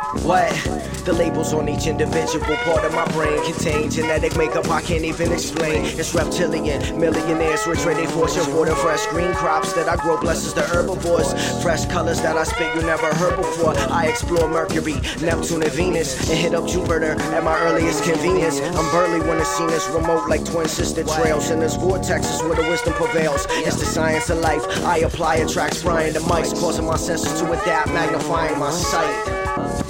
What? The labels on each individual part of my brain contain genetic makeup I can't even explain. It's reptilian, millionaires rich ready fortune for the fresh green crops that I grow blesses the herbivores. Fresh colors that I spit you never heard before. I explore Mercury, Neptune and Venus, and hit up Jupiter at my earliest convenience. I'm burly when the scene is remote like twin sister trails. In this vortex is where the wisdom prevails. It's the science of life. I apply, attracts frying the mics, causing my senses to adapt, magnifying my sight.